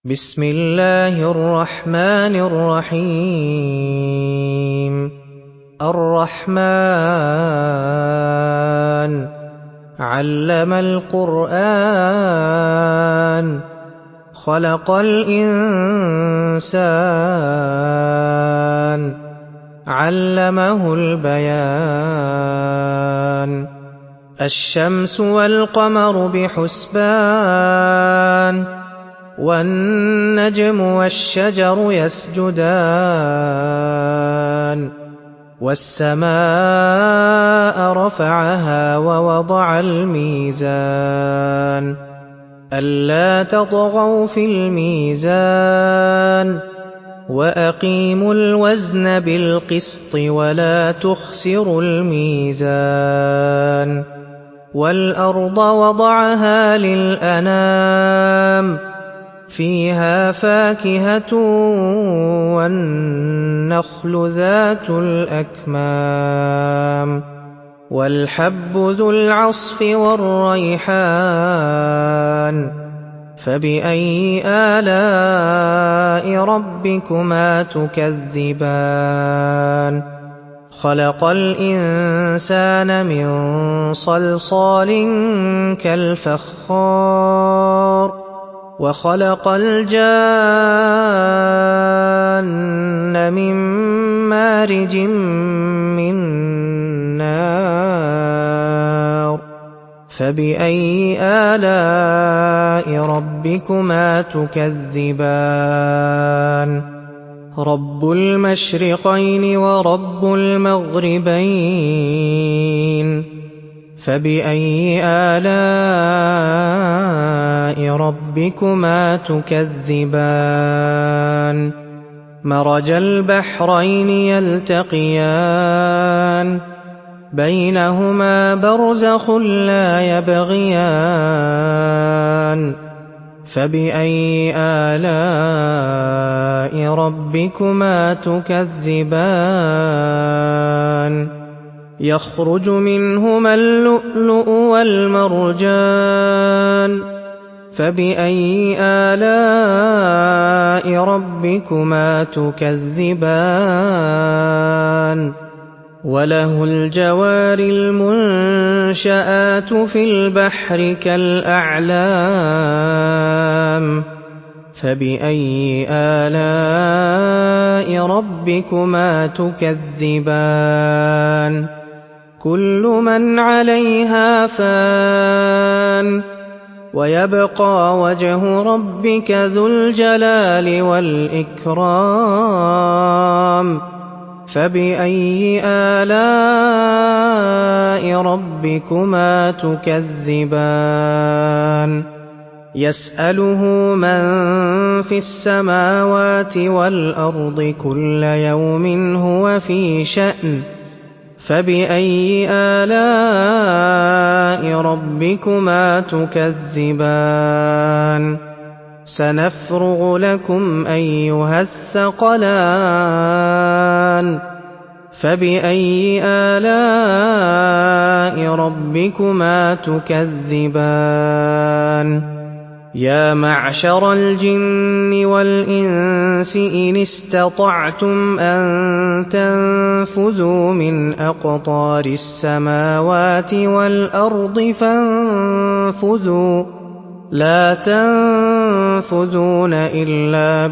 بسم الله الرحمن الرحيم الرحمن علم القرآن خلق الإنسان علمه البيان الشمس والقمر بحسبان والنجم والشجر يسجدان والسماء رفعها ووضع الميزان ألا تطغوا في الميزان وأقيموا الوزن بالقسط ولا تخسروا الميزان والأرض وضعها للأنام فيها فاكهة والنخل ذات الأكمام والحب ذو العصف والريحان فبأي آلاء ربكما تكذبان خلق الإنسان من صلصال كالفخار وخلق الجان من مارج من نار فبأي آلاء ربكما تكذبان رب المشرقين ورب المغربين فبأي آلاء ربكما تكذبان مرج البحرين يلتقيان بينهما برزخ لا يبغيان فبأي آلاء ربكما تكذبان يخرج منهما اللؤلؤ والمرجان فبأي آلاء ربكما تكذبان وله الجوار المنشآت في البحر كالأعلام فبأي آلاء ربكما تكذبان كل من عليها فان ويبقى وجه ربك ذو الجلال والإكرام فبأي آلاء ربكما تكذبان يسأله من في السماوات والأرض كل يوم هو في شأن فبأي آلاء ربكما تكذبان سنفرغ لكم أيها الثقلان فبأي آلاء ربكما تكذبان يا معشر الجن والإنس إن استطعتم أن تنفذوا من أقطار السماوات والأرض فانفذوا لا تنفذون إلا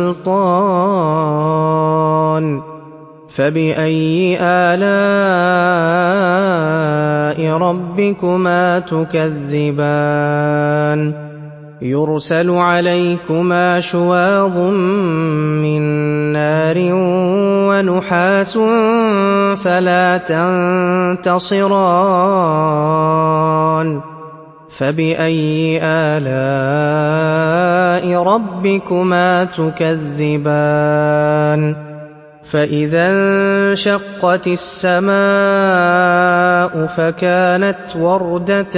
بسلطان فبأي آلاء ربكما تكذبان يرسل عليكما شواظ من نار ونحاس فلا تنتصران فبأي آلاء ربكما تكذبان فإذا انشقت السماء فكانت وردة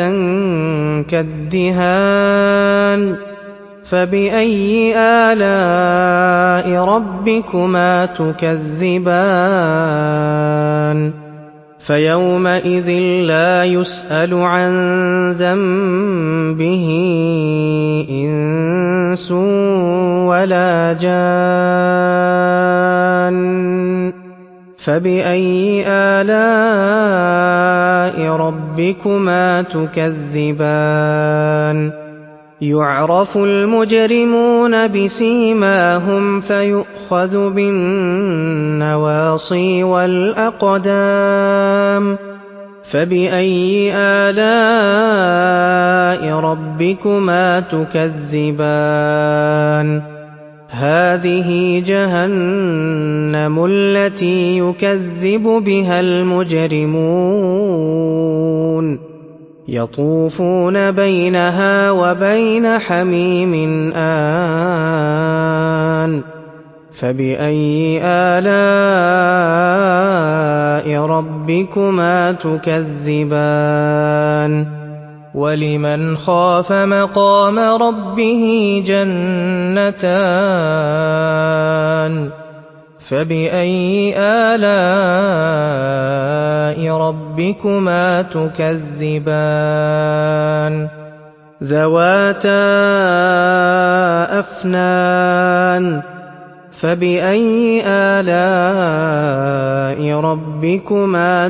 كالدهان فبأي آلاء ربكما تكذبان فيومئذ لا يسأل عن ذنبه إنس ولا جان فبأي آلاء ربكما تكذبان يعرف المجرمون بسيماهم فيؤخذ بالنواصي والأقدام فبأي آلاء ربكما تكذبان هذه جهنم التي يكذب بها المجرمون يطوفون بينها وبين حميم آن فبأي آلاء ربكما تكذبان ولمن خاف مقام ربه جنتان فبأي آلاء ربكما تكذبان ذواتا أفنان فبأي آلاء ربكما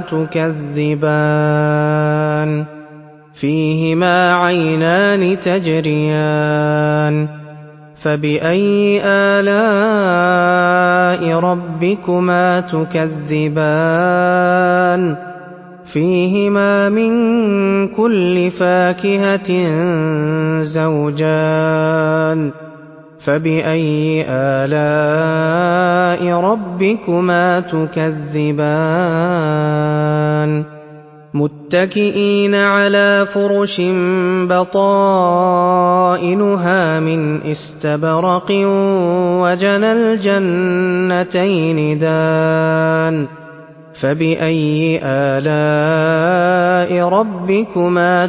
تكذبان فيهما عينان تجريان فبأي آلاء ربكما تكذبان فيهما من كل فاكهة زوجان فبأي آلاء ربكما تكذبان متكئين على فرش بطائنها من استبرق وجنى الجنتين دان فبأي آلاء ربكما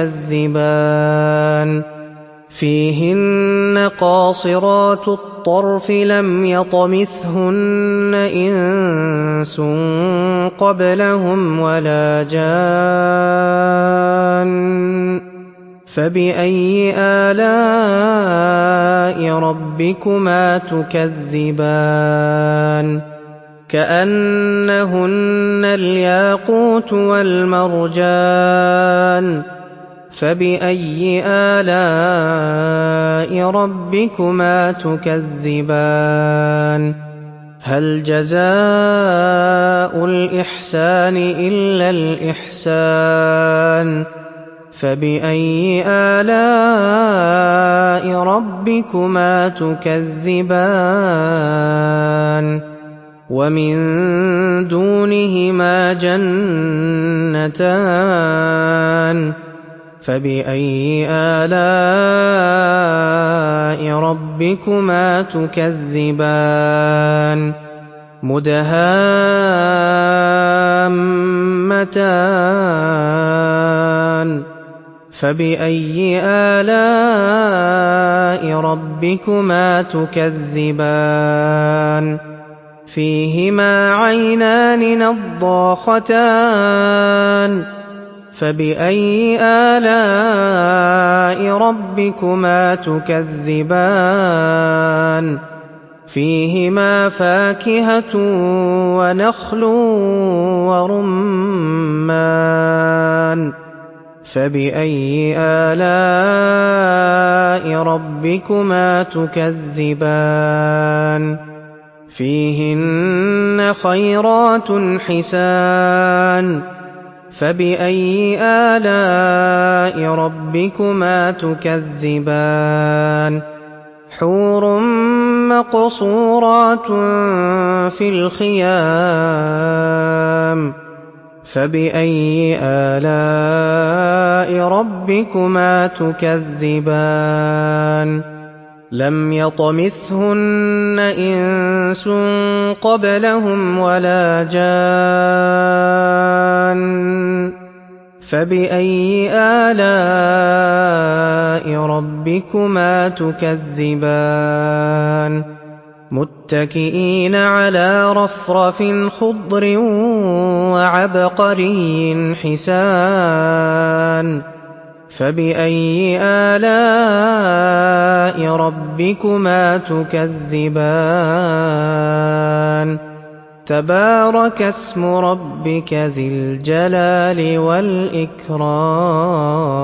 تكذبان فيهن قاصرات الطرف لم يطمثهن إنس قبلهم ولا جان فبأي آلاء ربكما تكذبان كأنهن الياقوت والمرجان فبأي آلاء ربكما تكذبان هل جزاء الإحسان إلا الإحسان فبأي آلاء ربكما تكذبان ومن دونهما جنتان فبأي آلاء ربكما تكذبان مدهامتان فبأي آلاء ربكما تكذبان فيهما عينان نضاختان فبأي آلاء ربكما تكذبان فيهما فاكهة ونخل ورمان فبأي آلاء ربكما تكذبان فيهن خيرات حسان فبأي آلاء ربكما تكذبان حور مقصورات في الخيام فبأي آلاء ربكما تكذبان لم يطمثهن إنس قبلهم ولا جان فبأي آلاء ربكما تكذبان متكئين على رفرف خضر وعبقري حسان فَبِأَيِّ آلَاءِ رَبِّكُمَا تُكَذِّبَانِ تَبَارَكَ اسْمُ رَبِّكَ ذِي الْجَلَالِ وَالْإِكْرَامِ